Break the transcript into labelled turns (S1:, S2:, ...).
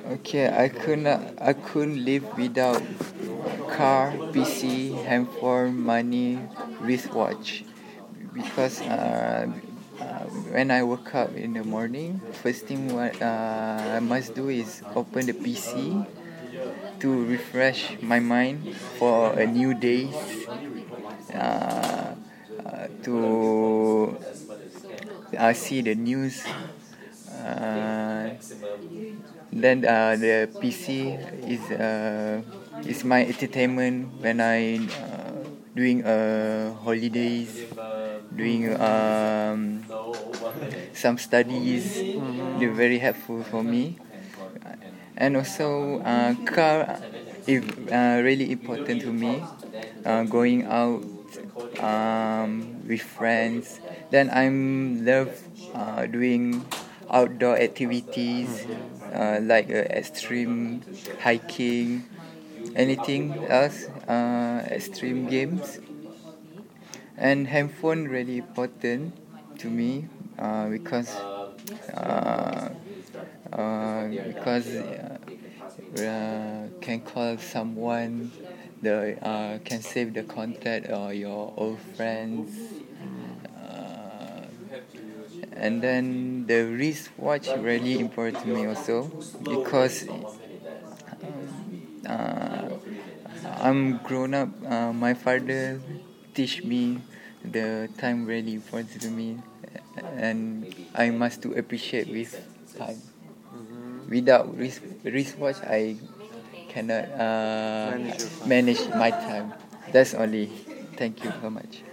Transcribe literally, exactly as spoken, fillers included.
S1: Okay, I could not, I couldn't live without car, P C, handphone, money, wristwatch, because uh, uh, when I wake up in the morning, first thing what uh, I must do is open the P C to refresh my mind for a new day. Uh, uh, to uh, see the news. Uh, then uh, the P C is uh, is my entertainment when I uh, doing uh, holidays, doing um, some studies. They're very helpful for me. And also uh, car is uh, really important to me. Uh, going out um, with friends. Then I'm love uh, doing outdoor activities uh, like uh, extreme hiking, anything else, uh, extreme games. And handphone really important to me uh, because uh, uh, because uh, uh, can call someone, the uh, can save the contact or your old friends, uh, and then the wristwatch really important to me also because uh, I'm grown up. Uh, my father teach me the time really important to me, and I must to appreciate with time. Without wrist wristwatch, I cannot uh,
S2: Manage your time.
S1: manage my time. That's only. Thank you so much.